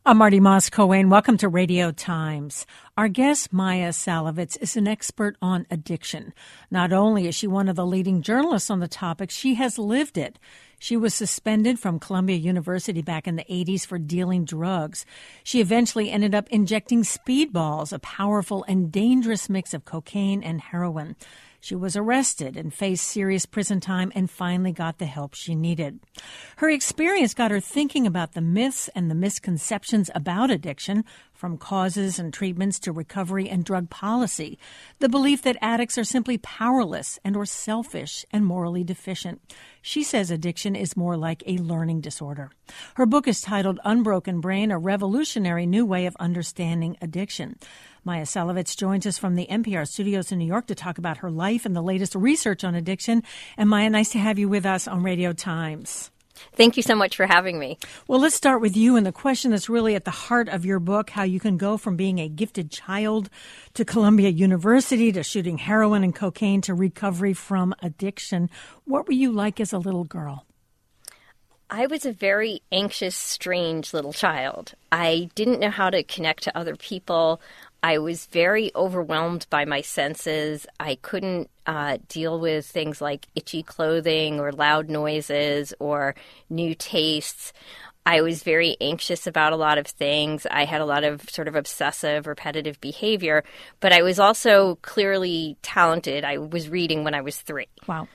I'm Marty Moss-Coane. Welcome to Radio Times. Our guest, Maya Salovitz, is an expert on addiction. Not only is she one of the leading journalists on the topic, she has lived it. She was suspended from Columbia University back in the 80s for dealing drugs. She eventually ended up injecting speedballs, a powerful and dangerous mix of cocaine and heroin. She was arrested and faced serious prison time and finally got the help she needed. Her experience got her thinking about the myths and the misconceptions about addiction, from causes and treatments to recovery and drug policy. The belief that addicts are simply powerless and or selfish and morally deficient. She says addiction is more like a learning disorder. Her book is titled Unbroken Brain, a revolutionary new way of understanding addiction. Maya Salovitz joins us from the NPR studios in New York to talk about her life and the latest research on addiction. And Maya, nice to have you with us on Radio Times. Thank you so much for having me. Well, let's start with you and the question that's really at the heart of your book, how you can go from being a gifted child to Columbia University to shooting heroin and cocaine to recovery from addiction. What were you like as a little girl? I was a very anxious, strange little child. I didn't know how to connect to other people. I was very overwhelmed by my senses. I couldn't deal with things like itchy clothing or loud noises or new tastes. I was very anxious about a lot of things. I had a lot of sort of obsessive, repetitive behavior, but I was also clearly talented. I was reading when I was 3. Wow.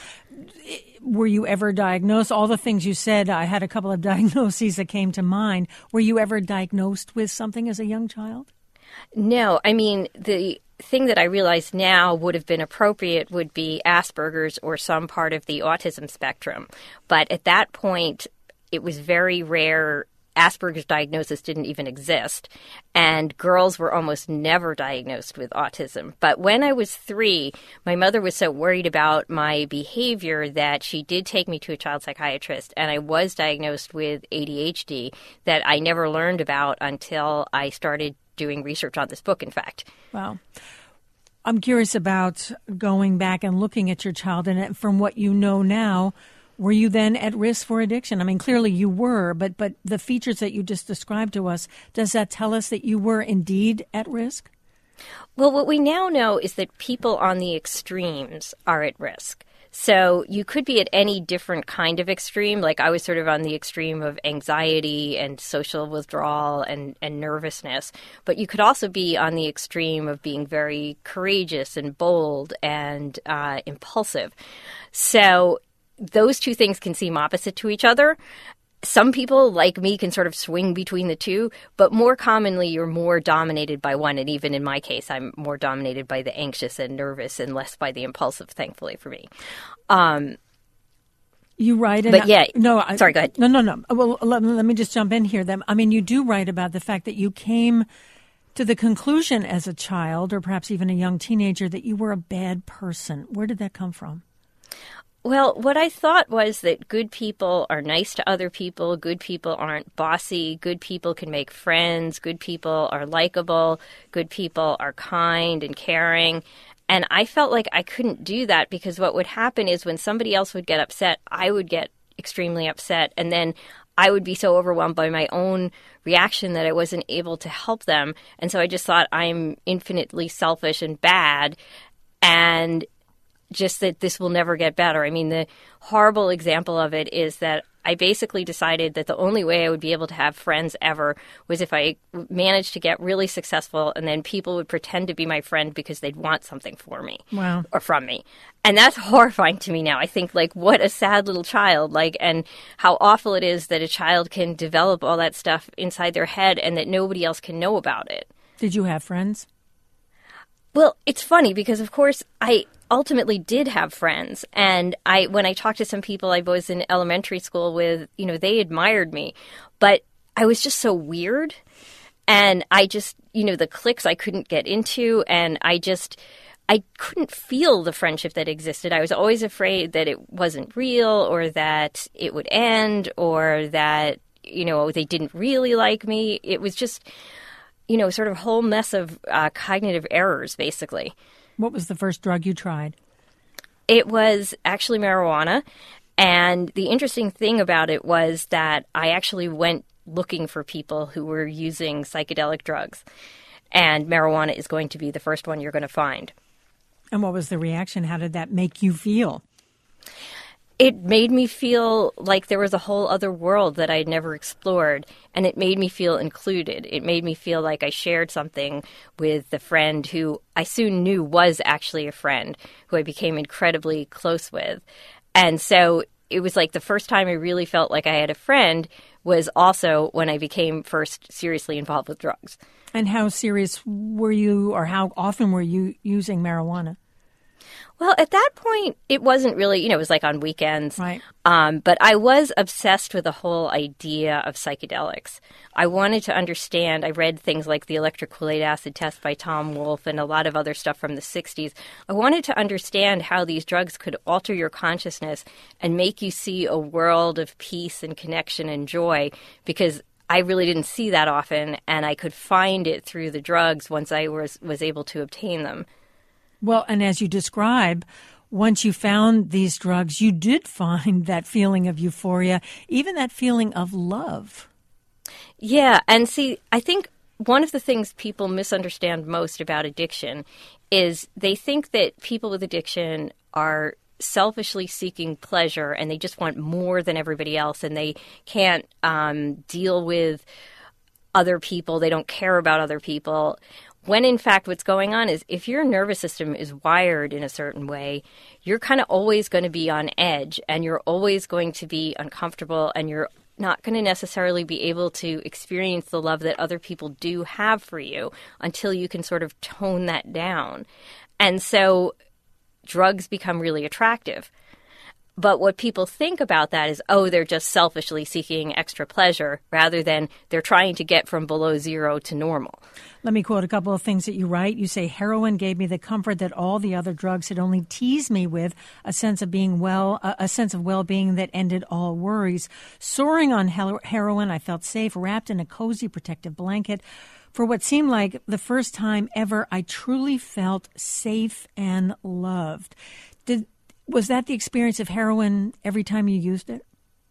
Were you ever diagnosed? All the things you said, I had a couple of diagnoses that came to mind. Were you ever diagnosed with something as a young child? No. I mean, the thing that I realize now would have been appropriate would be Asperger's or some part of the autism spectrum. But at that point, it was very rare. Asperger's diagnosis didn't even exist, and girls were almost never diagnosed with autism. But when I was 3, my mother was so worried about my behavior that she did take me to a child psychiatrist, and I was diagnosed with ADHD that I never learned about until I started doing research on this book, in fact. Wow. I'm curious about going back and looking at your child, and from what you know now, were you then at risk for addiction? I mean, clearly you were, but the features that you just described to us, does that tell us that you were indeed at risk? Well, what we now know is that people on the extremes are at risk. So you could be at any different kind of extreme. Like I was sort of on the extreme of anxiety and social withdrawal and nervousness. But you could also be on the extreme of being very courageous and bold and impulsive. So those two things can seem opposite to each other. Some people, like me, can sort of swing between the two, but more commonly, you're more dominated by one. And even in my case, I'm more dominated by the anxious and nervous and less by the impulsive, thankfully for me. You write, sorry, go ahead. No. Well, let me just jump in here. I mean, you do write about the fact that you came to the conclusion as a child, or perhaps even a young teenager, that you were a bad person. Where did that come from? Well, what I thought was that good people are nice to other people. Good people aren't bossy. Good people can make friends. Good people are likable. Good people are kind and caring. And I felt like I couldn't do that because what would happen is when somebody else would get upset, I would get extremely upset. And then I would be so overwhelmed by my own reaction that I wasn't able to help them. And so I just thought I'm infinitely selfish and bad. And just that this will never get better. I mean, the horrible example of it is that I basically decided that the only way I would be able to have friends ever was if I managed to get really successful and then people would pretend to be my friend because they'd want something for me. Wow. Or from me. And that's horrifying to me now. I think, like, what a sad little child, and how awful it is that a child can develop all that stuff inside their head and that nobody else can know about it. Did you have friends? Well, it's funny because, of course, I ultimately did have friends. And when I talked to some people I was in elementary school with, they admired me. But I was just so weird. And I just, the cliques I couldn't get into. And I couldn't feel the friendship that existed. I was always afraid that it wasn't real or that it would end or that, they didn't really like me. It was just, sort of a whole mess of cognitive errors, basically. What was the first drug you tried? It was actually marijuana. And the interesting thing about it was that I actually went looking for people who were using psychedelic drugs. And marijuana is going to be the first one you're going to find. And what was the reaction? How did that make you feel? It made me feel like there was a whole other world that I had never explored, and it made me feel included. It made me feel like I shared something with the friend who I soon knew was actually a friend, who I became incredibly close with. And so it was like the first time I really felt like I had a friend was also when I became first seriously involved with drugs. And how serious were you, or how often were you using marijuana? Well, at that point, it wasn't really, it was like on weekends. Right. But I was obsessed with the whole idea of psychedelics. I wanted to understand. I read things like the electric Kool-Aid acid test by Tom Wolfe and a lot of other stuff from the 60s. I wanted to understand how these drugs could alter your consciousness and make you see a world of peace and connection and joy, because I really didn't see that often, and I could find it through the drugs once I was able to obtain them. Well, and as you describe, once you found these drugs, you did find that feeling of euphoria, even that feeling of love. Yeah, and see, I think one of the things people misunderstand most about addiction is they think that people with addiction are selfishly seeking pleasure and they just want more than everybody else, and they can't deal with other people. They don't care about other people. When in fact what's going on is if your nervous system is wired in a certain way, you're kind of always going to be on edge, and you're always going to be uncomfortable, and you're not going to necessarily be able to experience the love that other people do have for you until you can sort of tone that down. And so drugs become really attractive. But what people think about that is, oh, they're just selfishly seeking extra pleasure rather than they're trying to get from below zero to normal. Let me quote a couple of things that you write. You say, heroin gave me the comfort that all the other drugs had only teased me with, a sense of being a sense of well-being that ended all worries. Soaring on heroin, I felt safe, wrapped in a cozy protective blanket. For what seemed like the first time ever, I truly felt safe and loved. Was that the experience of heroin every time you used it?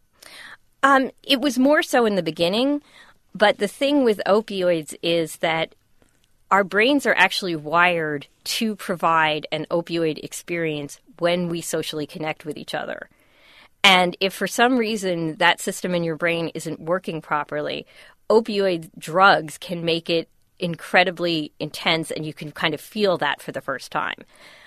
It was more so in the beginning, but the thing with opioids is that our brains are actually wired to provide an opioid experience when we socially connect with each other. And if for some reason that system in your brain isn't working properly, opioid drugs can make it incredibly intense, and you can kind of feel that for the first time.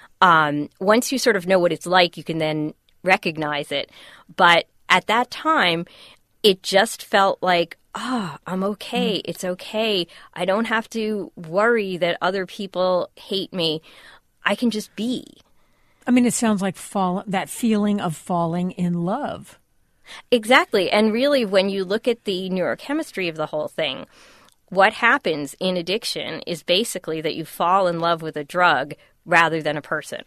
Once you sort of know what it's like, you can then recognize it. But at that time, it just felt like, I'm okay. It's okay. I don't have to worry that other people hate me. I can just be. I mean, it sounds like that feeling of falling in love. Exactly. And really, when you look at the neurochemistry of the whole thing, what happens in addiction is basically that you fall in love with a drug rather than a person.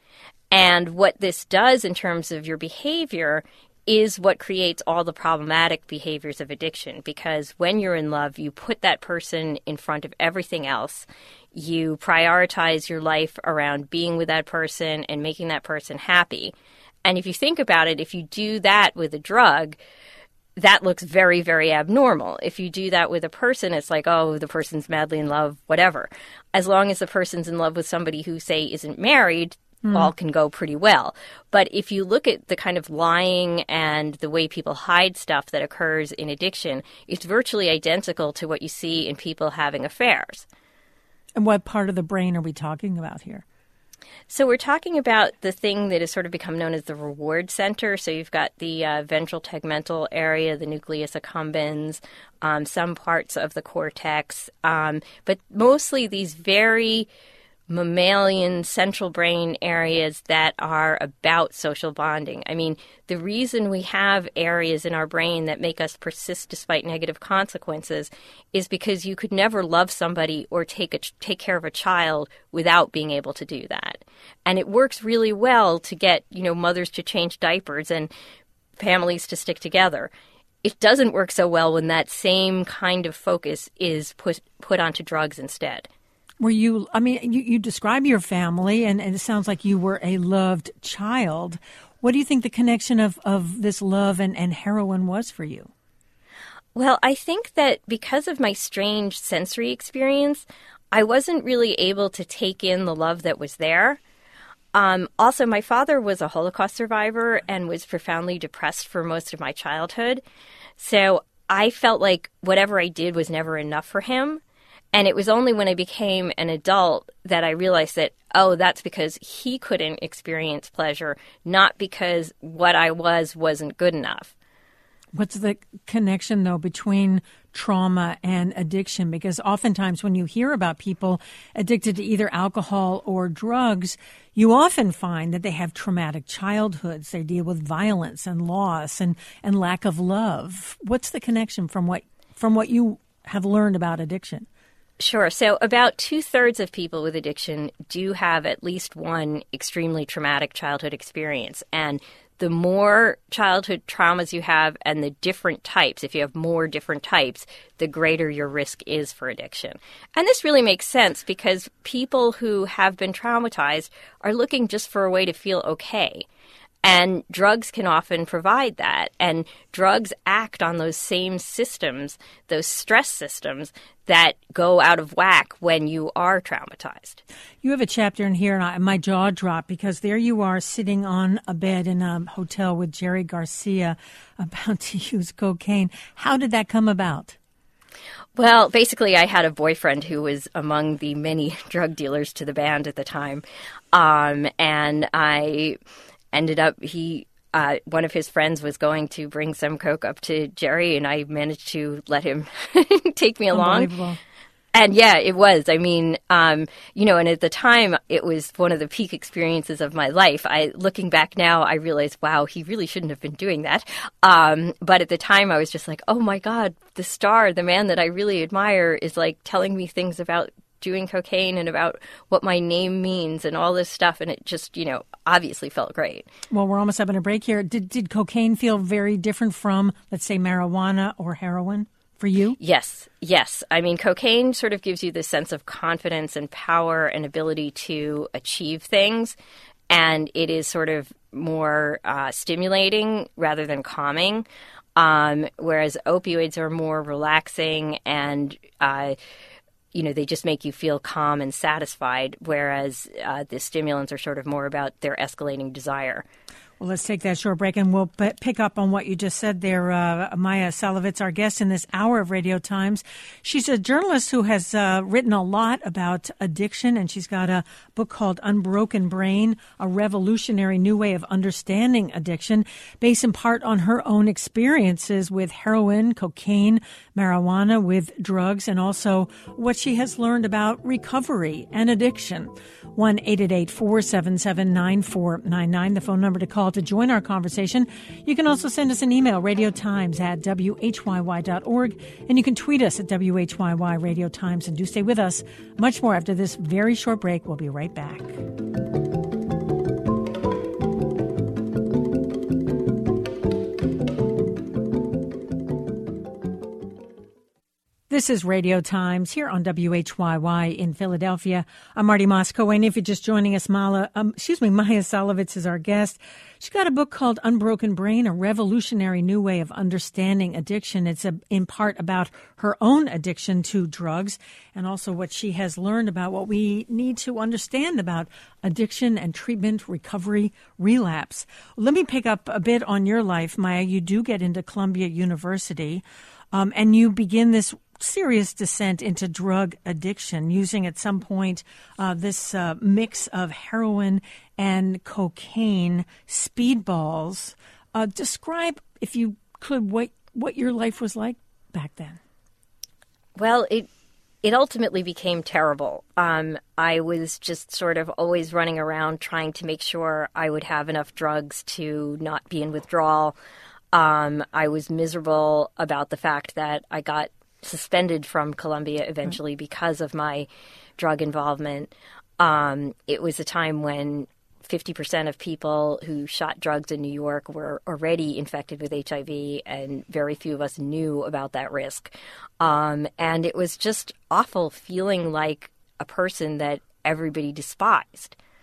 And what this does in terms of your behavior is what creates all the problematic behaviors of addiction. Because when you're in love, you put that person in front of everything else. You prioritize your life around being with that person and making that person happy. And if you think about it, if you do that with a drug, that looks very, very abnormal. If you do that with a person, it's like, oh, the person's madly in love, whatever. As long as the person's in love with somebody who, say, isn't married, all can go pretty well. But if you look at the kind of lying and the way people hide stuff that occurs in addiction, it's virtually identical to what you see in people having affairs. And what part of the brain are we talking about here? So we're talking about the thing that has sort of become known as the reward center. So you've got the ventral tegmental area, the nucleus accumbens, some parts of the cortex, but mostly these very mammalian central brain areas that are about social bonding. I mean, the reason we have areas in our brain that make us persist despite negative consequences is because you could never love somebody or take care of a child without being able to do that. And it works really well to get, mothers to change diapers and families to stick together. It doesn't work so well when that same kind of focus is put onto drugs instead. You describe your family, and it sounds like you were a loved child. What do you think the connection of this love and heroin was for you? Well, I think that because of my strange sensory experience, I wasn't really able to take in the love that was there. Also, my father was a Holocaust survivor and was profoundly depressed for most of my childhood. So I felt like whatever I did was never enough for him. And it was only when I became an adult that I realized that, oh, that's because he couldn't experience pleasure, not because what I wasn't good enough. What's the connection, though, between trauma and addiction? Because oftentimes when you hear about people addicted to either alcohol or drugs, you often find that they have traumatic childhoods. They deal with violence and loss and lack of love. What's the connection from what you have learned about addiction? Sure. So about 2/3 of people with addiction do have at least one extremely traumatic childhood experience. And the more childhood traumas you have and the different types, if you have more different types, the greater your risk is for addiction. And this really makes sense because people who have been traumatized are looking just for a way to feel okay. And drugs can often provide that. And drugs act on those same systems, those stress systems that go out of whack when you are traumatized. You have a chapter in here, and my jaw dropped because there you are sitting on a bed in a hotel with Jerry Garcia about to use cocaine. How did that come about? Well, basically, I had a boyfriend who was among the many drug dealers to the band at the time. And I ended up, one of his friends was going to bring some coke up to Jerry, and I managed to let him take me along. Unbelievable. And yeah, it was. I mean, and at the time, it was one of the peak experiences of my life. Looking back now, I realize, wow, he really shouldn't have been doing that. But at the time, I was just like, oh my God, the star, the man that I really admire is like telling me things about doing cocaine and about what my name means and all this stuff. And it just, obviously felt great. Well, we're almost having a break here. Did cocaine feel very different from, let's say, marijuana or heroin for you? Yes. I mean, cocaine sort of gives you this sense of confidence and power and ability to achieve things. And it is sort of more stimulating rather than calming. Whereas opioids are more relaxing and they just make you feel calm and satisfied, whereas the stimulants are sort of more about their escalating desire. Well, let's take that short break, and we'll pick up on what you just said there. Maya Salovitz, our guest in this hour of Radio Times. She's a journalist who has written a lot about addiction, and she's got a book called Unbroken Brain, A Revolutionary New Way of Understanding Addiction, based in part on her own experiences with heroin, cocaine, marijuana, with drugs, and also what she has learned about recovery and addiction. 1-888-477-9499, the phone number to call to join our conversation. You can also send us an email, radiotimes@whyy.org, and you can tweet us at WHYY Radio Times. And do stay with us. Much more after this very short break. We'll be right back. This is Radio Times here on WHYY in Philadelphia. I'm Marty Moscow, and if you're just joining us, Maya Salovitz is our guest. She's got a book called Unbroken Brain, A Revolutionary New Way of Understanding Addiction. It's in part about her own addiction to drugs and also what she has learned about what we need to understand about addiction and treatment, recovery, relapse. Let me pick up a bit on your life, Maya. You do get into Columbia University, and you begin this serious descent into drug addiction, using at some point this mix of heroin and cocaine, speedballs. Describe, if you could, what your life was like back then. Well, it ultimately became terrible. I was just sort of always running around trying to make sure I would have enough drugs to not be in withdrawal. I was miserable about the fact that I got suspended from Columbia eventually because of my drug involvement. It was a time when 50% of people who shot drugs in New York were already infected with HIV, and very few of us knew about that risk. And it was just awful feeling like a person that everybody despised.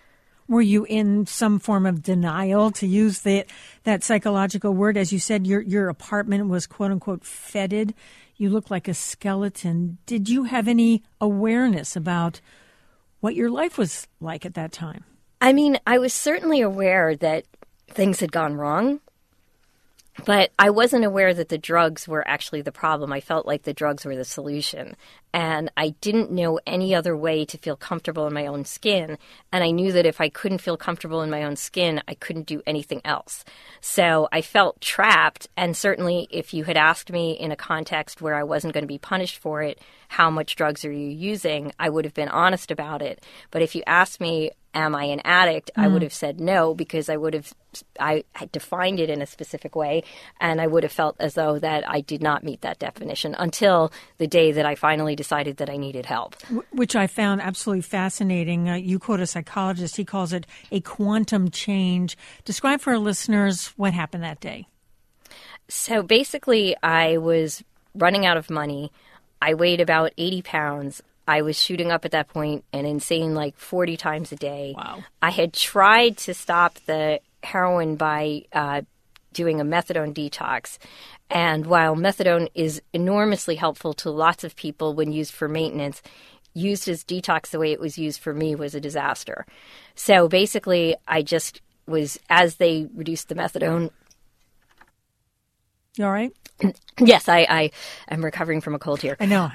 Were you in some form of denial, to use that psychological word? As you said, your apartment was, quote unquote, fetid. You looked like a skeleton. Did you have any awareness about what your life was like at that time? I mean, I was certainly aware that things had gone wrong, but I wasn't aware that the drugs were actually the problem. I felt like the drugs were the solution. And I didn't know any other way to feel comfortable in my own skin. And I knew that if I couldn't feel comfortable in my own skin, I couldn't do anything else. So I felt trapped. And certainly if you had asked me in a context where I wasn't going to be punished for it, how much drugs are you using, I would have been honest about it. But if you asked me, am I an addict? I would have said no, because I had defined it in a specific way, and I would have felt as though that I did not meet that definition until the day that I finally decided that I needed help. Which I found absolutely fascinating. You quote a psychologist. He calls it a quantum change. Describe for our listeners what happened that day. So basically, I was running out of money. I weighed about 80 pounds. I was shooting up at that point an insane 40 times a day. Wow. I had tried to stop the heroin by doing a methadone detox. And while methadone is enormously helpful to lots of people when used for maintenance, used as detox the way it was used for me was a disaster. So basically, I just was, as they reduced the methadone. You all right? Yes, I am recovering from a cold here. I know.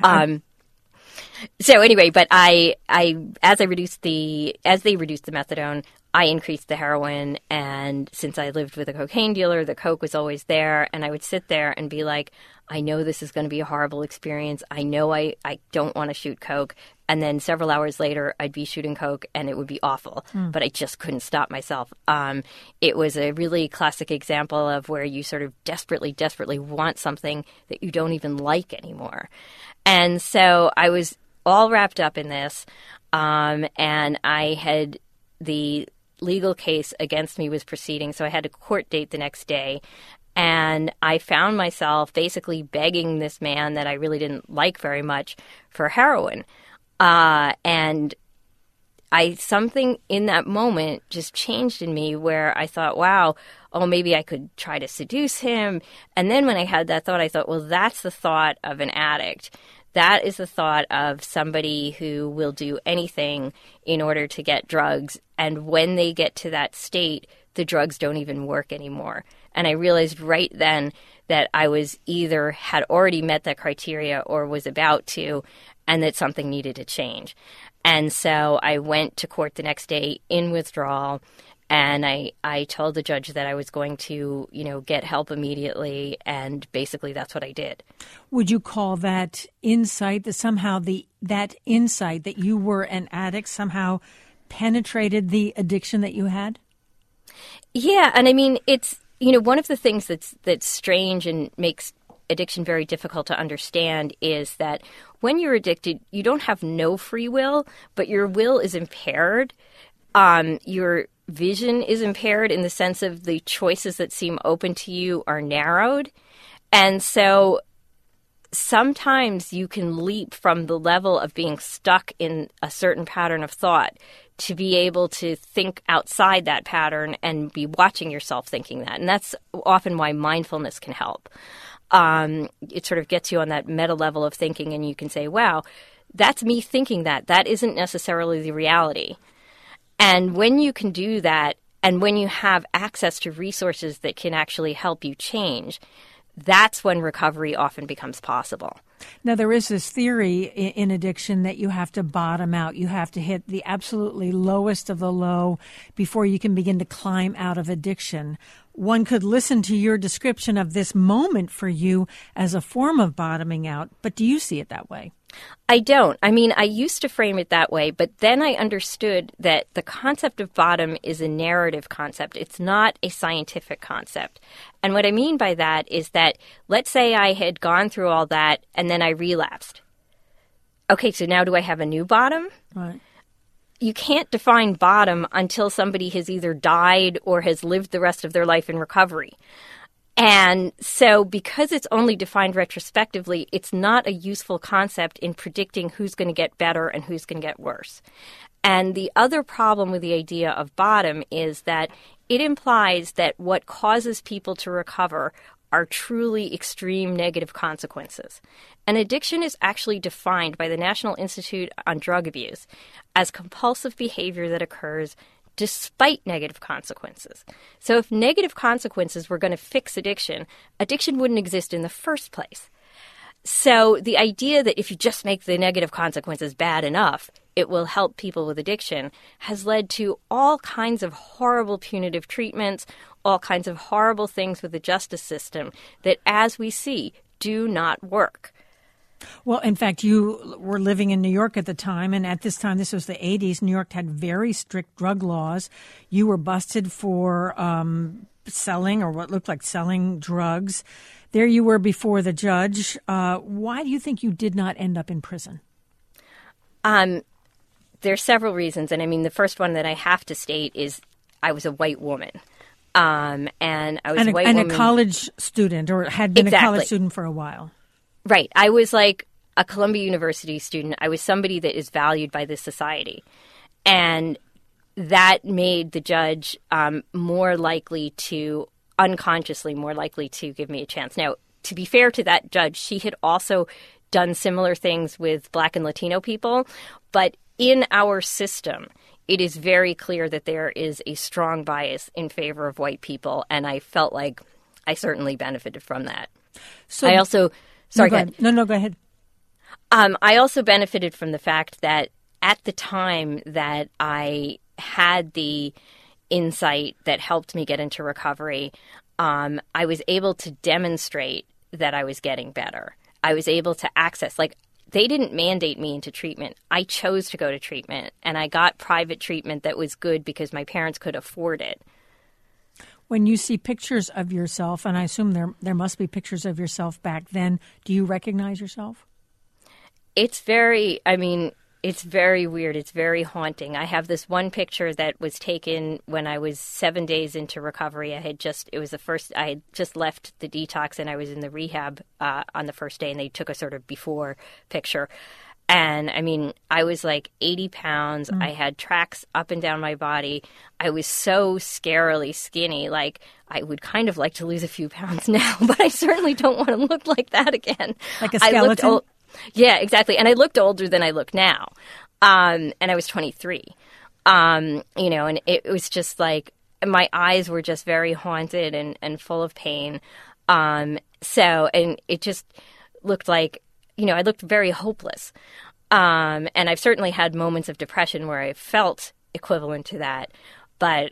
So anyway, but as they reduced the methadone, I increased the heroin, and since I lived with a cocaine dealer, the coke was always there, and I would sit there and be like, I know this is going to be a horrible experience. I know I don't want to shoot coke. And then several hours later, I'd be shooting coke, and it would be awful. But I just couldn't stop myself. It was a really classic example of where you sort of desperately, desperately want something that you don't even like anymore. And so I was all wrapped up in this, and I had the legal case against me was proceeding, so I had a court date the next day. And I found myself basically begging this man that I really didn't like very much for heroin. And something in that moment just changed in me where I thought, wow, maybe I could try to seduce him. And then when I had that thought, I thought, well, that's the thought of an addict. That is the thought of somebody who will do anything in order to get drugs. And when they get to that state, the drugs don't even work anymore. And I realized right then that I was either had already met that criteria or was about to, and that something needed to change. And so I went to court the next day in withdrawal, and I told the judge that I was going to, get help immediately, and basically that's what I did. Would you call that insight, that somehow that insight that you were an addict somehow penetrated the addiction that you had? Yeah, and I mean, it's, one of the things that's strange and makes addiction very difficult to understand is that when you're addicted, you don't have no free will, but your will is impaired. Your vision is impaired in the sense of the choices that seem open to you are narrowed. And so sometimes you can leap from the level of being stuck in a certain pattern of thought to be able to think outside that pattern and be watching yourself thinking that. And that's often why mindfulness can help. It sort of gets you on that meta level of thinking, and you can say, wow, that's me thinking that. That isn't necessarily the reality. And when you can do that, and when you have access to resources that can actually help you change, that's when recovery often becomes possible. Now, there is this theory in addiction that you have to bottom out. You have to hit the absolutely lowest of the low before you can begin to climb out of addiction. One could listen to your description of this moment for you as a form of bottoming out, but do you see it that way? I don't. I mean, I used to frame it that way, but then I understood that the concept of bottom is a narrative concept. It's not a scientific concept. And what I mean by that is that, let's say I had gone through all that and then I relapsed. Okay, so now do I have a new bottom? Right. You can't define bottom until somebody has either died or has lived the rest of their life in recovery. And so because it's only defined retrospectively, it's not a useful concept in predicting who's going to get better and who's going to get worse. And the other problem with the idea of bottom is that it implies that what causes people to recover are truly extreme negative consequences. And addiction is actually defined by the National Institute on Drug Abuse as compulsive behavior that occurs despite negative consequences. So if negative consequences were going to fix addiction, addiction wouldn't exist in the first place. So the idea that if you just make the negative consequences bad enough, it will help people with addiction has led to all kinds of horrible punitive treatments, all kinds of horrible things with the justice system that, as we see, do not work. Well, in fact, you were living in New York at the time, and at this time, this was the 80s, New York had very strict drug laws. You were busted for selling, or what looked like selling, drugs. There you were before the judge. Why do you think you did not end up in prison? There's several reasons, and I mean, the first one that I have to state is I was a white woman. And I was a white woman. And a college student, or had been a college student for a while. Right. I was like a Columbia University student. I was somebody that is valued by this society. And that made the judge unconsciously more likely to give me a chance. Now, to be fair to that judge, she had also done similar things with Black and Latino people. But in our system, it is very clear that there is a strong bias in favor of white people. And I felt like I certainly benefited from that. So I also... Sorry, go ahead. No, go ahead. I also benefited from the fact that at the time that I had the insight that helped me get into recovery, I was able to demonstrate that I was getting better. I was able to access, they didn't mandate me into treatment. I chose to go to treatment, and I got private treatment that was good because my parents could afford it. When you see pictures of yourself, and I assume there must be pictures of yourself back then, do you recognize yourself? It's very weird. It's very haunting. I have this one picture that was taken when I was 7 days into recovery. I had just left the detox and I was in the rehab on the first day, and they took a sort of before picture. And I mean, I was like 80 pounds. I had tracks up and down my body. I was so scarily skinny. Like, I would kind of like to lose a few pounds now, but I certainly don't want to look like that again. Like a skeleton? Yeah, exactly. And I looked older than I look now. And I was 23. And it was just like, my eyes were just very haunted and full of pain. And it just looked like, I looked very hopeless. And I've certainly had moments of depression where I felt equivalent to that. But,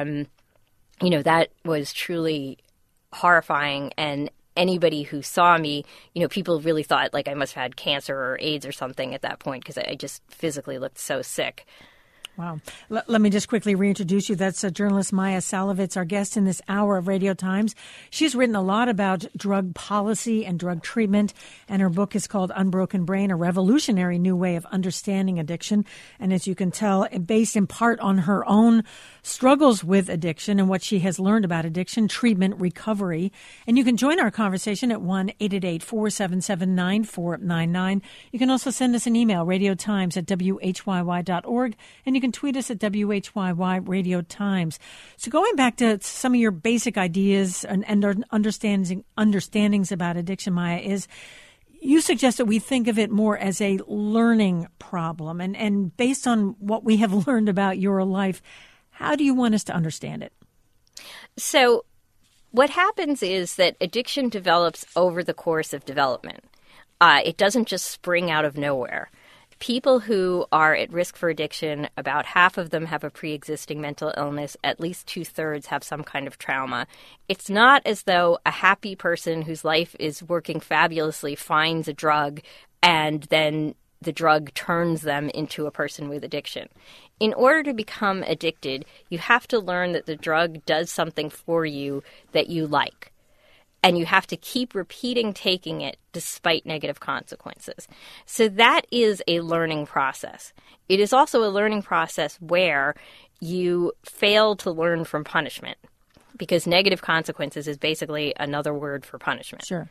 that was truly horrifying. And anybody who saw me, people really thought like I must have had cancer or AIDS or something at that point because I just physically looked so sick. Wow. Let me just quickly reintroduce you. That's journalist Maya Salovitz, our guest in this hour of Radio Times. She's written a lot about drug policy and drug treatment, and her book is called Unbroken Brain, A Revolutionary New Way of Understanding Addiction. And as you can tell, based in part on her own struggles with addiction and what she has learned about addiction, treatment, recovery. And you can join our conversation at 1-888-477-9499. You can also send us an email, radiotimes@whyy.org, and you can tweet us at WHYY Radio Times. So going back to some of your basic ideas and understandings about addiction, Maya, is you suggest that we think of it more as a learning problem. And based on what we have learned about your life, how do you want us to understand it? So what happens is that addiction develops over the course of development. It doesn't just spring out of nowhere. People who are at risk for addiction, about half of them have a pre-existing mental illness. At least 2/3 have some kind of trauma. It's not as though a happy person whose life is working fabulously finds a drug and then the drug turns them into a person with addiction. In order to become addicted, you have to learn that the drug does something for you that you like. And you have to keep repeating taking it despite negative consequences. So that is a learning process. It is also a learning process where you fail to learn from punishment. because negative consequences is basically another word for punishment. Sure.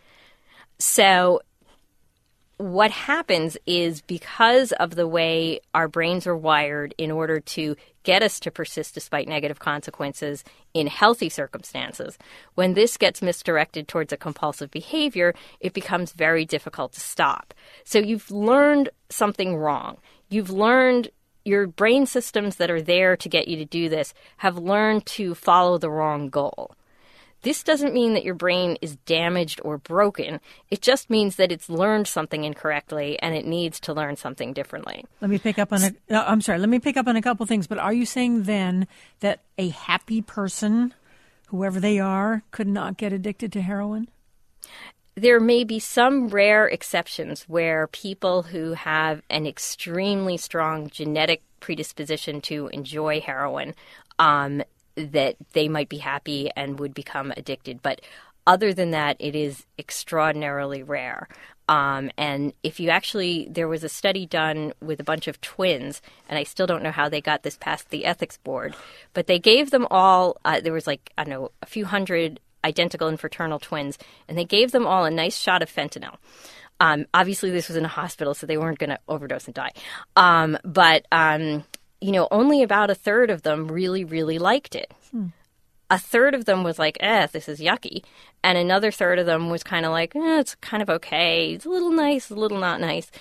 So what happens is, because of the way our brains are wired in order to get us to persist despite negative consequences in healthy circumstances, when this gets misdirected towards a compulsive behavior, it becomes very difficult to stop. So you've learned something wrong. You've learned your brain systems that are there to get you to do this have learned to follow the wrong goal. This doesn't mean that your brain is damaged or broken. It just means that it's learned something incorrectly and it needs to learn something differently. Let me pick up on Let me pick up on a couple things. But are you saying then that a happy person, whoever they are, could not get addicted to heroin? There may be some rare exceptions where people who have an extremely strong genetic predisposition to enjoy heroin, that they might be happy and would become addicted. But other than that, it is extraordinarily rare. And if you there was a study done with a bunch of twins, and I still don't know how they got this past the ethics board, but they gave them all, there was a few hundred identical and fraternal twins, and they gave them all a nice shot of fentanyl. Obviously, this was in a hospital, so they weren't going to overdose and die. But only about a third of them really, really liked it. A third of them was like, this is yucky. And another third of them was kind of like, it's kind of okay. It's a little nice, a little not nice.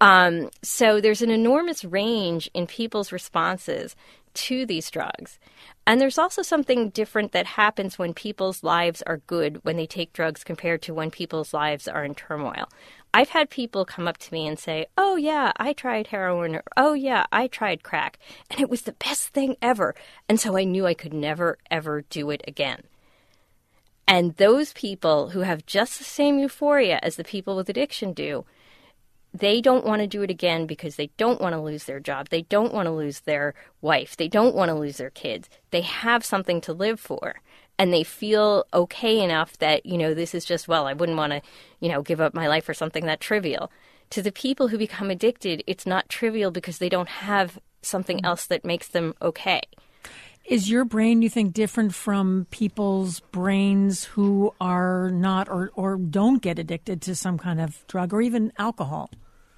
So there's an enormous range in people's responses to these drugs. And there's also something different that happens when people's lives are good when they take drugs compared to when people's lives are in turmoil. I've had people come up to me and say, oh, yeah, I tried heroin, or oh, yeah, I tried crack, and it was the best thing ever. And so I knew I could never, ever do it again. And those people who have just the same euphoria as the people with addiction do, they don't want to do it again because they don't want to lose their job. They don't want to lose their wife. They don't want to lose their kids. They have something to live for. And they feel okay enough that, this is just, I wouldn't want to, give up my life for something that trivial. To the people who become addicted, it's not trivial because they don't have something else that makes them okay. Is your brain, you think, different from people's brains who are not or don't get addicted to some kind of drug or even alcohol?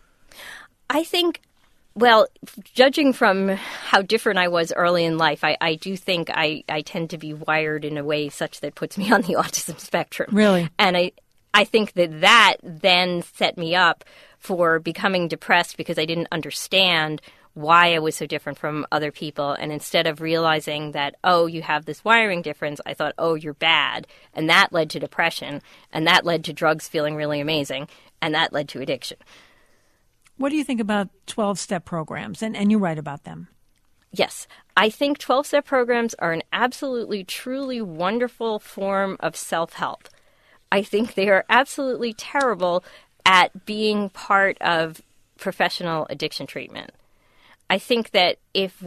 I think, judging from how different I was early in life, I do think I tend to be wired in a way such that puts me on the autism spectrum. Really? And I think that then set me up for becoming depressed because I didn't understand why I was so different from other people. And instead of realizing that, you have this wiring difference, I thought, you're bad. And that led to depression. And that led to drugs feeling really amazing. And that led to addiction. What do you think about 12-step programs? And you write about them. Yes. I think 12-step programs are an absolutely, truly wonderful form of self-help. I think they are absolutely terrible at being part of professional addiction treatment. I think that if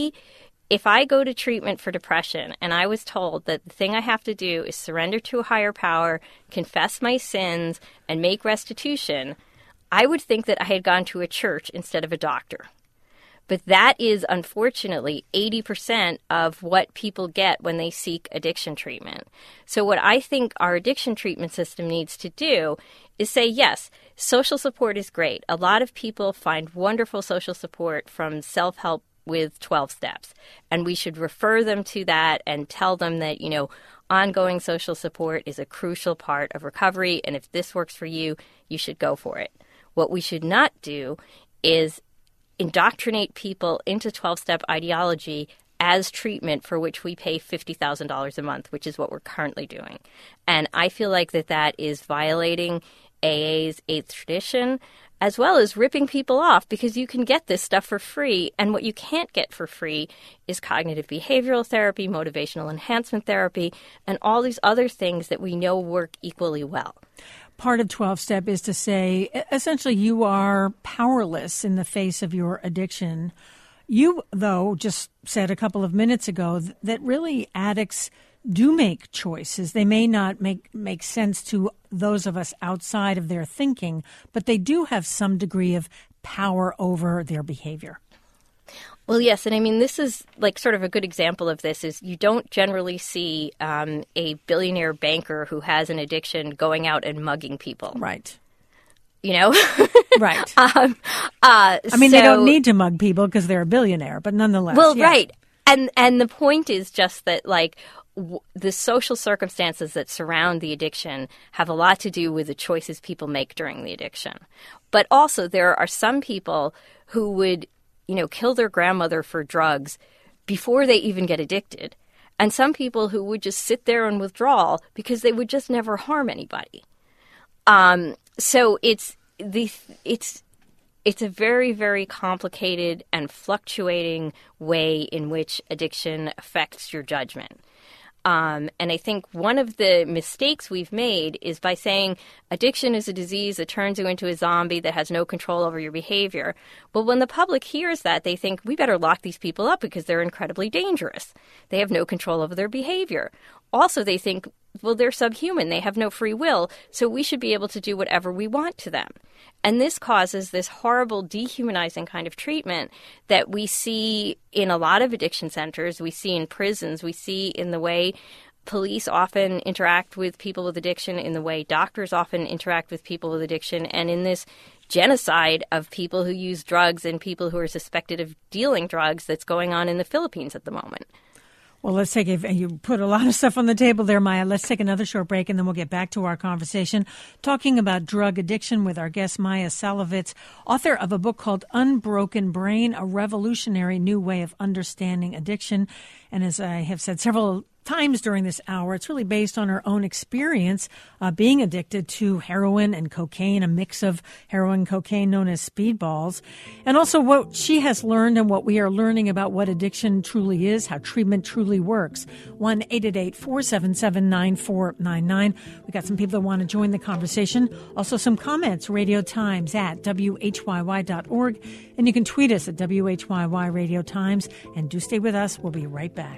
I go to treatment for depression and I was told that the thing I have to do is surrender to a higher power, confess my sins, and make restitution, I would think that I had gone to a church instead of a doctor. But that is, unfortunately, 80% of what people get when they seek addiction treatment. So what I think our addiction treatment system needs to do is say, yes, social support is great. A lot of people find wonderful social support from self-help with 12 steps. And we should refer them to that and tell them that, ongoing social support is a crucial part of recovery. And if this works for you, you should go for it. What we should not do is indoctrinate people into 12-step ideology as treatment for which we pay $50,000 a month, which is what we're currently doing. And I feel like that is violating AA's 8th tradition, as well as ripping people off, because you can get this stuff for free. And what you can't get for free is cognitive behavioral therapy, motivational enhancement therapy, and all these other things that we know work equally well. Part of 12-step is to say, essentially, you are powerless in the face of your addiction. You, though, just said a couple of minutes ago that really addicts do make choices. They may not make sense to those of us outside of their thinking, but they do have some degree of power over their behavior. Well, yes. And I mean, this is like sort of a good example of this is you don't generally see a billionaire banker who has an addiction going out and mugging people. Right. You know? Right. I mean, they don't need to mug people because they're a billionaire, but nonetheless. Well, yes. right. And the point is just that, like, the social circumstances that surround the addiction have a lot to do with the choices people make during the addiction. But also there are some people who would, kill their grandmother for drugs before they even get addicted. And some people who would just sit there and withdraw because they would just never harm anybody. So it's a very, very complicated and fluctuating way in which addiction affects your judgment. And I think one of the mistakes we've made is by saying addiction is a disease that turns you into a zombie that has no control over your behavior. But when the public hears that, they think we better lock these people up because they're incredibly dangerous. They have no control over their behavior. Also, they think, well, they're subhuman. They have no free will, so we should be able to do whatever we want to them. And this causes this horrible, dehumanizing kind of treatment that we see in a lot of addiction centers, we see in prisons, we see in the way police often interact with people with addiction, in the way doctors often interact with people with addiction, and in this genocide of people who use drugs and people who are suspected of dealing drugs that's going on in the Philippines at the moment. Well, let's take it. You put a lot of stuff on the table there, Maya. Let's take another short break, and then we'll get back to our conversation, talking about drug addiction with our guest, Maya Salovitz, author of a book called Unbroken Brain, a revolutionary new way of understanding addiction. And as I have said several times during this hour, it's really based on her own experience being addicted to heroin and cocaine, a mix of heroin and cocaine known as speedballs, and also what she has learned and what we are learning about what addiction truly is, how treatment truly works. 1-888-477-9499. We got some people that want to join the conversation. Also some comments, Radio Times at WHYY.org, and you can tweet us at WHYY Radio Times. And do stay with us. We'll be right back.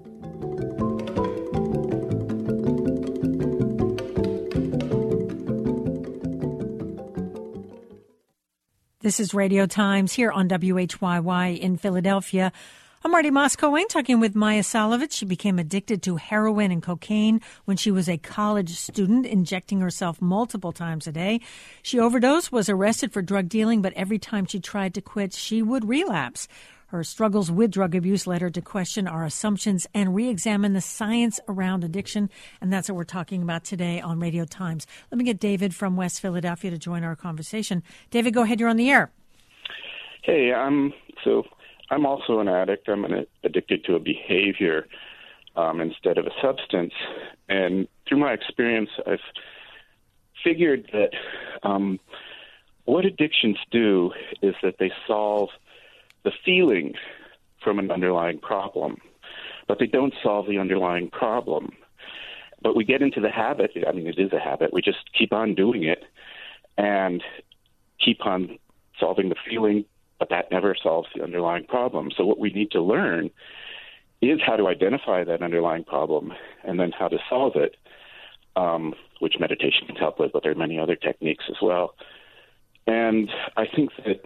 This is Radio Times here on WHYY in Philadelphia. I'm Marty Moscow talking with Maya Salovitz. She became addicted to heroin and cocaine when she was a college student, injecting herself multiple times a day. She overdosed, was arrested for drug dealing, but every time she tried to quit, she would relapse. Her struggles with drug abuse led her to question our assumptions and re-examine the science around addiction. And that's what we're talking about today on Radio Times. Let me get David from West Philadelphia to join our conversation. David, go ahead. You're on the air. Hey, I'm also an addict. I'm addicted to a behavior instead of a substance. And through my experience, I've figured that what addictions do is that they solve the feeling from an underlying problem, but they don't solve the underlying problem. But we get into the habit. I mean, it is a habit. We just keep on doing it and keep on solving the feeling, but that never solves the underlying problem. So what we need to learn is how to identify that underlying problem and then how to solve it, which meditation can help with, but there are many other techniques as well. And I think that,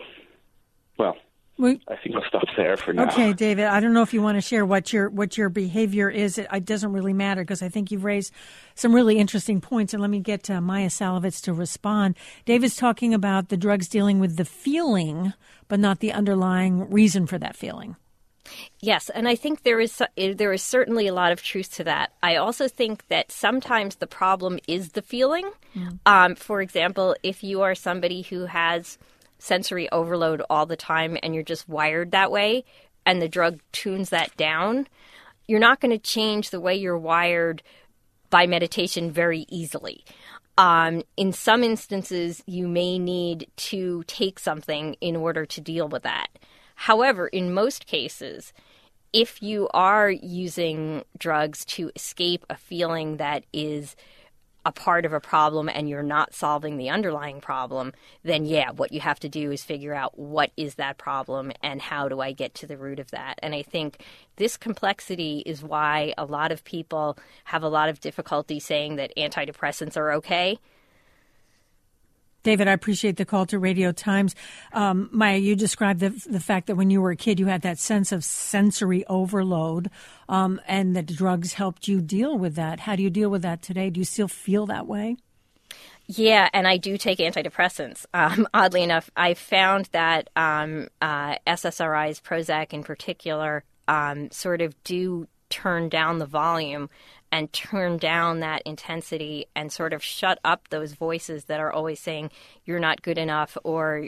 I think I'll stop there for now. Okay, David, I don't know if you want to share what your behavior is. It doesn't really matter because I think you've raised some really interesting points. And let me get Maya Salovitz to respond. David's talking about the drugs dealing with the feeling, but not the underlying reason for that feeling. Yes, and I think there is certainly a lot of truth to that. I also think that sometimes the problem is the feeling. For example, if you are somebody who has sensory overload all the time and you're just wired that way and the drug tunes that down, you're not going to change the way you're wired by meditation very easily. In some instances, you may need to take something in order to deal with that. However, in most cases, if you are using drugs to escape a feeling that is a part of a problem and you're not solving the underlying problem, then what you have to do is figure out what is that problem and how do I get to the root of that. And I think this complexity is why a lot of people have a lot of difficulty saying that antidepressants are okay. David, I appreciate the call to Radio Times. Maya, you described the fact that when you were a kid, you had that sense of sensory overload, and that drugs helped you deal with that. How do you deal with that today? Do you still feel that way? Yeah, and I do take antidepressants. Oddly enough, I found that SSRIs, Prozac in particular, sort of do turn down the volume and turn down that intensity and sort of shut up those voices that are always saying you're not good enough, or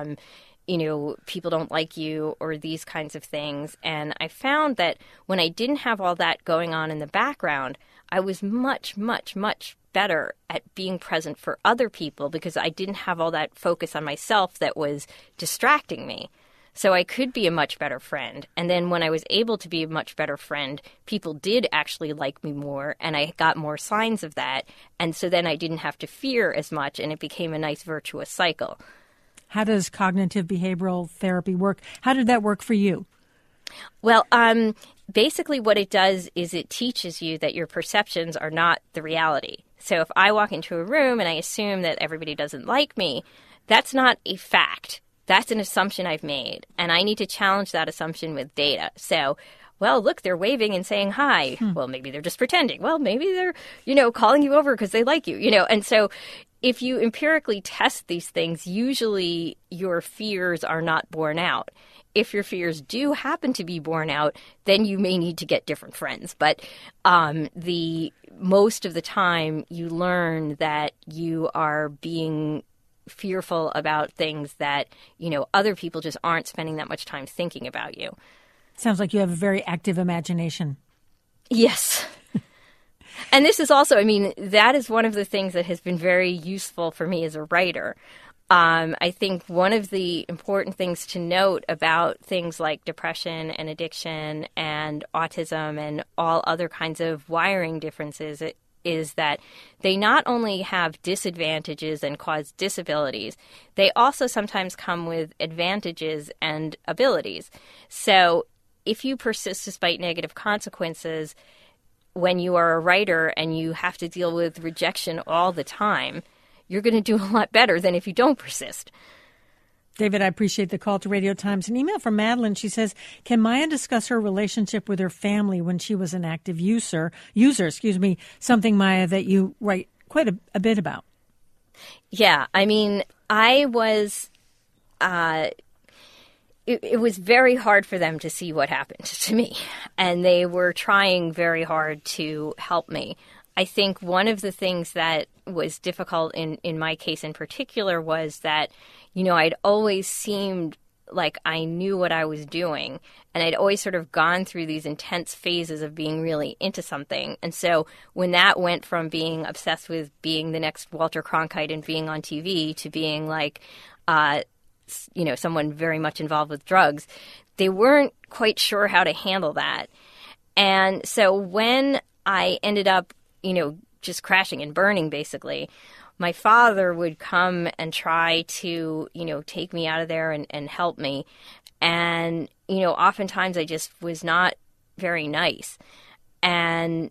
people don't like you, or these kinds of things. And I found that when I didn't have all that going on in the background, I was much, much, much better at being present for other people, because I didn't have all that focus on myself that was distracting me. So I could be a much better friend. And then when I was able to be a much better friend, people did actually like me more, and I got more signs of that. And so then I didn't have to fear as much, and it became a nice virtuous cycle. How does cognitive behavioral therapy work? How did that work for you? Well, basically what it does is it teaches you that your perceptions are not the reality. So if I walk into a room and I assume that everybody doesn't like me, that's not a fact. That's an assumption I've made, and I need to challenge that assumption with data. So, well, look, they're waving and saying hi. Well, maybe they're just pretending. Well, maybe they're, calling you over because they like you, And so if you empirically test these things, usually your fears are not borne out. If your fears do happen to be borne out, then you may need to get different friends. But the most of the time, you learn that you are being fearful about things that, other people just aren't spending that much time thinking about you. Sounds like you have a very active imagination. Yes. And this is also, that is one of the things that has been very useful for me as a writer. I think one of the important things to note about things like depression and addiction and autism and all other kinds of wiring differences is that they not only have disadvantages and cause disabilities, they also sometimes come with advantages and abilities. So if you persist despite negative consequences, when you are a writer and you have to deal with rejection all the time, you're going to do a lot better than if you don't persist. David, I appreciate the call to Radio Times. An email from Madeline. She says, can Maya discuss her relationship with her family when she was an active user, something, Maya, that you write quite a bit about? Yeah, I was, it was very hard for them to see what happened to me, and they were trying very hard to help me. I think one of the things that was difficult in my case in particular was that, I'd always seemed like I knew what I was doing, and I'd always sort of gone through these intense phases of being really into something. And so when that went from being obsessed with being the next Walter Cronkite and being on TV to being like, someone very much involved with drugs, they weren't quite sure how to handle that. And so when I ended up, just crashing and burning, basically, my father would come and try to, take me out of there and help me. And, oftentimes I just was not very nice. And,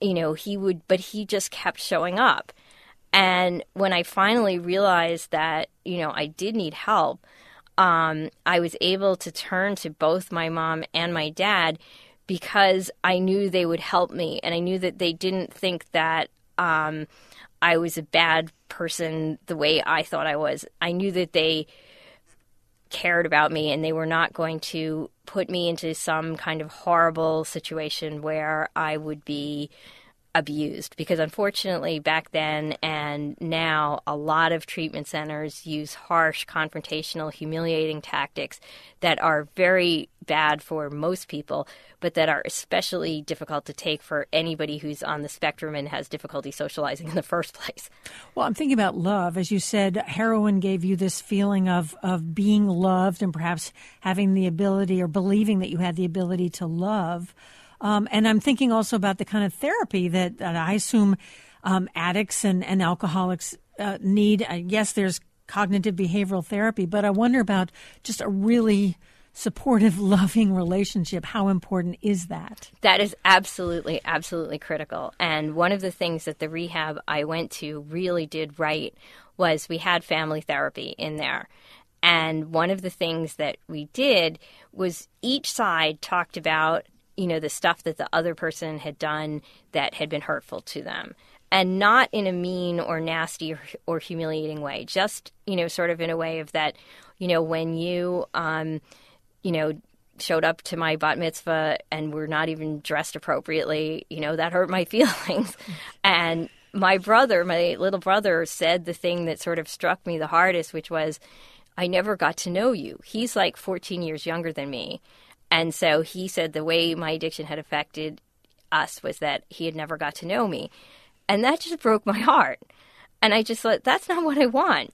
he just kept showing up. And when I finally realized that, I did need help, I was able to turn to both my mom and my dad, because I knew they would help me, and I knew that they didn't think that I was a bad person the way I thought I was. I knew that they cared about me, and they were not going to put me into some kind of horrible situation where I would be abused, because unfortunately back then and now a lot of treatment centers use harsh, confrontational, humiliating tactics that are very bad for most people, but that are especially difficult to take for anybody who's on the spectrum and has difficulty socializing in the first place. Well, I'm thinking about love. As you said, heroin gave you this feeling of being loved and perhaps having the ability or believing that you had the ability to love. And I'm thinking also about the kind of therapy that I assume addicts and alcoholics need. Yes, there's cognitive behavioral therapy, but I wonder about just a really supportive, loving relationship. How important is that? That is absolutely, absolutely critical. And one of the things that the rehab I went to really did right was we had family therapy in there. And one of the things that we did was each side talked about, the stuff that the other person had done that had been hurtful to them. And not in a mean or nasty or humiliating way, just, sort of in a way of that, when you, showed up to my bat mitzvah and were not even dressed appropriately, that hurt my feelings. And my little brother, said the thing that sort of struck me the hardest, which was, I never got to know you. He's like 14 years younger than me. And so he said the way my addiction had affected us was that he had never got to know me. And that just broke my heart. And I just thought, that's not what I want,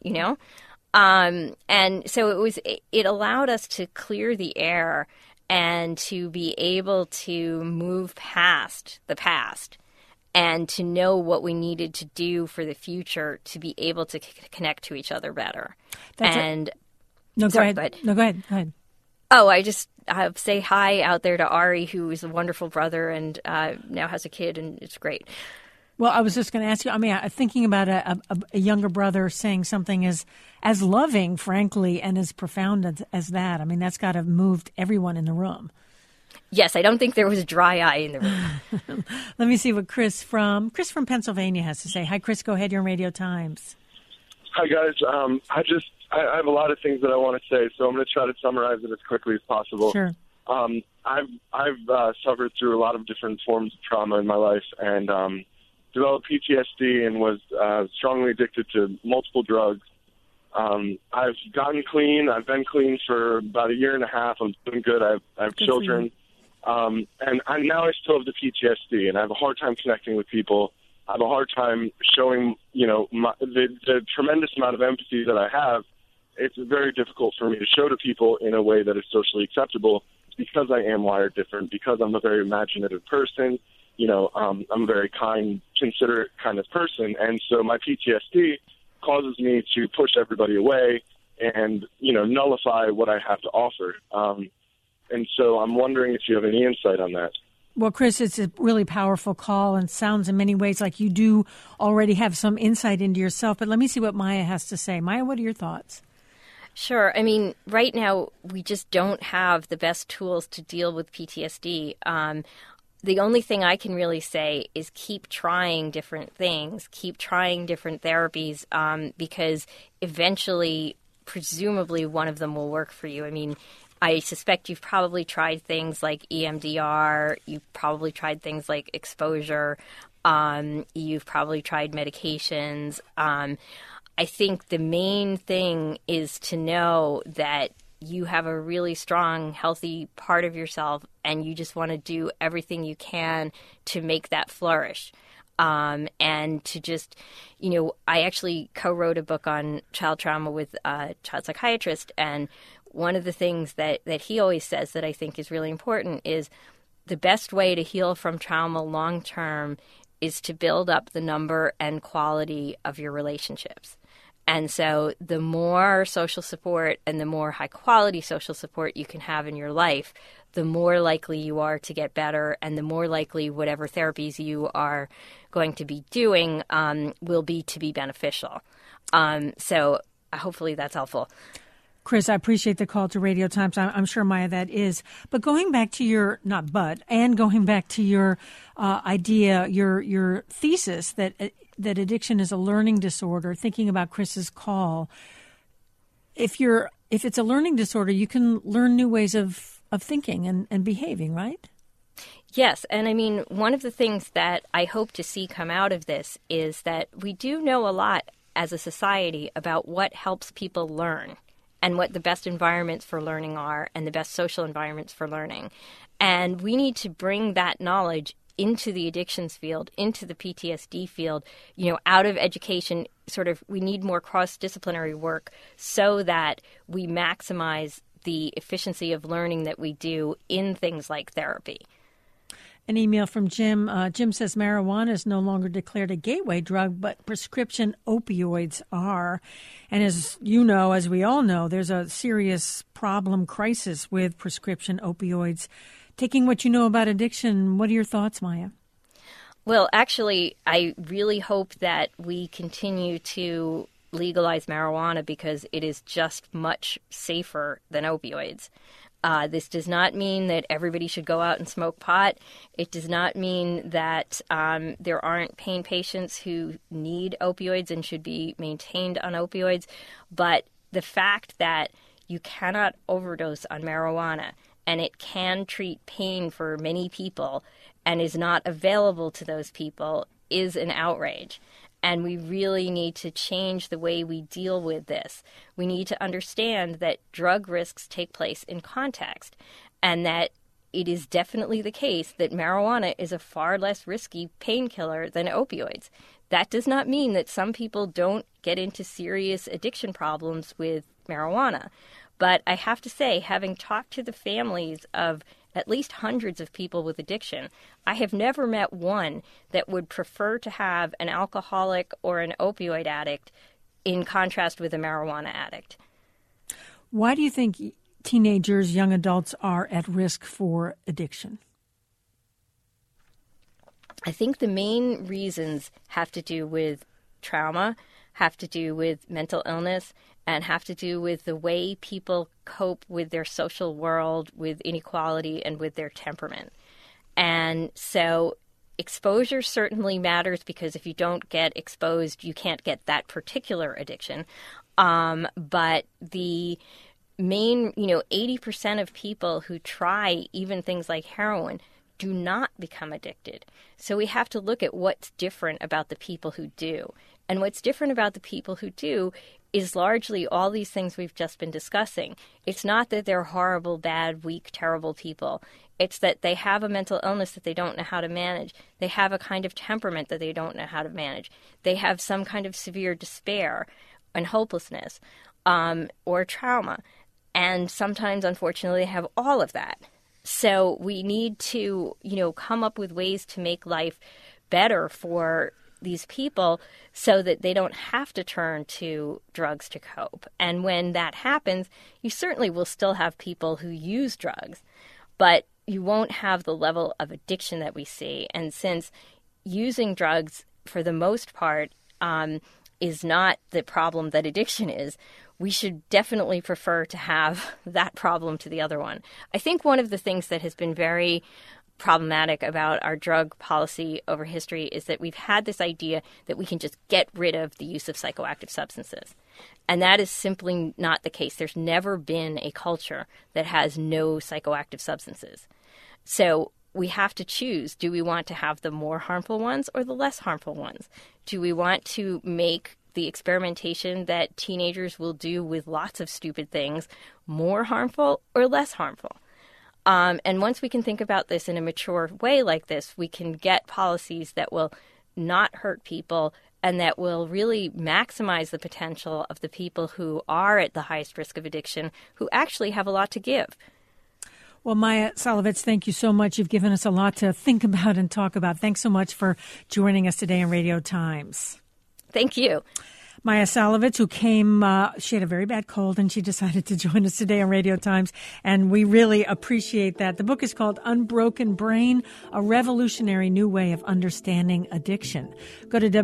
And so it allowed us to clear the air and to be able to move past the past and to know what we needed to do for the future to be able to connect to each other better. Go ahead. No, go ahead. Oh, I say hi out there to Ari, who is a wonderful brother and now has a kid, and it's great. Well, I was just going to ask you, thinking about a younger brother saying something as loving, frankly, and as profound as that, that's got to have moved everyone in the room. Yes, I don't think there was a dry eye in the room. Let me see what Chris from Pennsylvania has to say. Hi, Chris. Go ahead. You're on Radio Times. Hi, guys. I have a lot of things that I want to say, so I'm going to try to summarize it as quickly as possible. Sure. I've suffered through a lot of different forms of trauma in my life and developed PTSD and was strongly addicted to multiple drugs. I've gotten clean. I've been clean for about a year and a half. I'm doing good. I have good children. And now I still have the PTSD, and I have a hard time connecting with people. I have a hard time showing, the tremendous amount of empathy that I have. It's very difficult for me to show to people in a way that is socially acceptable because I am wired different, because I'm a very imaginative person. I'm a very kind, considerate kind of person. And so my PTSD causes me to push everybody away and, nullify what I have to offer. And so I'm wondering if you have any insight on that. Well, Chris, it's a really powerful call and sounds in many ways like you do already have some insight into yourself. But let me see what Maya has to say. Maya, what are your thoughts? Sure. Right now, we just don't have the best tools to deal with PTSD. The only thing I can really say is keep trying different things, keep trying different therapies, because eventually, presumably, one of them will work for you. I suspect you've probably tried things like EMDR. You've probably tried things like exposure. You've probably tried medications. I think the main thing is to know that you have a really strong, healthy part of yourself, and you just want to do everything you can to make that flourish. And to just, I actually co-wrote a book on child trauma with a child psychiatrist, and one of the things that he always says that I think is really important is the best way to heal from trauma long term is to build up the number and quality of your relationships. And so the more social support and the more high quality social support you can have in your life, the more likely you are to get better, and the more likely whatever therapies you are going to be doing will be to be beneficial. So hopefully that's helpful. Chris, I appreciate the call to Radio Times. I'm sure, Maya, that is. But going back to your, going back to your idea, your thesis that addiction is a learning disorder, thinking about Chris's call, if it's a learning disorder, you can learn new ways of thinking and behaving, right? Yes. And one of the things that I hope to see come out of this is that we do know a lot as a society about what helps people learn, and what the best environments for learning are, and the best social environments for learning. And we need to bring that knowledge into the addictions field, into the PTSD field, out of education. We need more cross-disciplinary work so that we maximize the efficiency of learning that we do in things like therapy. An email from Jim. Jim says marijuana is no longer declared a gateway drug, but prescription opioids are. And as you know, as we all know, there's a serious crisis with prescription opioids. Taking what you know about addiction, what are your thoughts, Maya? Well, actually, I really hope that we continue to legalize marijuana because it is just much safer than opioids. This does not mean that everybody should go out and smoke pot. It does not mean that there aren't pain patients who need opioids and should be maintained on opioids. But the fact that you cannot overdose on marijuana and it can treat pain for many people and is not available to those people is an outrage. And we really need to change the way we deal with this. We need to understand that drug risks take place in context, and that it is definitely the case that marijuana is a far less risky painkiller than opioids. That does not mean that some people don't get into serious addiction problems with marijuana. But I have to say, having talked to the families of at least hundreds of people with addiction, I have never met one that would prefer to have an alcoholic or an opioid addict in contrast with a marijuana addict. Why do you think teenagers, young adults are at risk for addiction? I think the main reasons have to do with trauma, have to do with mental illness, and have to do with the way people cope with their social world, with inequality, and with their temperament. And so exposure certainly matters, because if you don't get exposed, you can't get that particular addiction. But the main, 80% of people who try even things like heroin do not become addicted. So we have to look at what's different about the people who do. And what's different about the people who do is largely all these things we've just been discussing. It's not that they're horrible, bad, weak, terrible people. It's that they have a mental illness that they don't know how to manage. They have a kind of temperament that they don't know how to manage. They have some kind of severe despair and hopelessness, or trauma. And sometimes, unfortunately, they have all of that. So we need to, come up with ways to make life better for these people so that they don't have to turn to drugs to cope. And when that happens, you certainly will still have people who use drugs, but you won't have the level of addiction that we see. And since using drugs, for the most part, is not the problem that addiction is, we should definitely prefer to have that problem to the other one. I think one of the things that has been very problematic about our drug policy over history is that we've had this idea that we can just get rid of the use of psychoactive substances. And that is simply not the case. There's never been a culture that has no psychoactive substances. So we have to choose. Do we want to have the more harmful ones or the less harmful ones? Do we want to make the experimentation that teenagers will do with lots of stupid things more harmful or less harmful? And once we can think about this in a mature way like this, we can get policies that will not hurt people and that will really maximize the potential of the people who are at the highest risk of addiction, who actually have a lot to give. Well, Maya Salovitz, thank you so much. You've given us a lot to think about and talk about. Thanks so much for joining us today on Radio Times. Thank you. Maya Salovitz, who came, she had a very bad cold, and she decided to join us today on Radio Times, and we really appreciate that. The book is called Unbroken Brain, A Revolutionary New Way of Understanding Addiction. Go to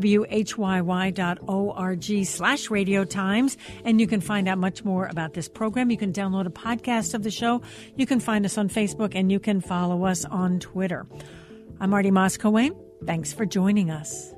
whyy.org/Radio Times, and you can find out much more about this program. You can download a podcast of the show. You can find us on Facebook, and you can follow us on Twitter. I'm Marty Moskowitz. Thanks for joining us.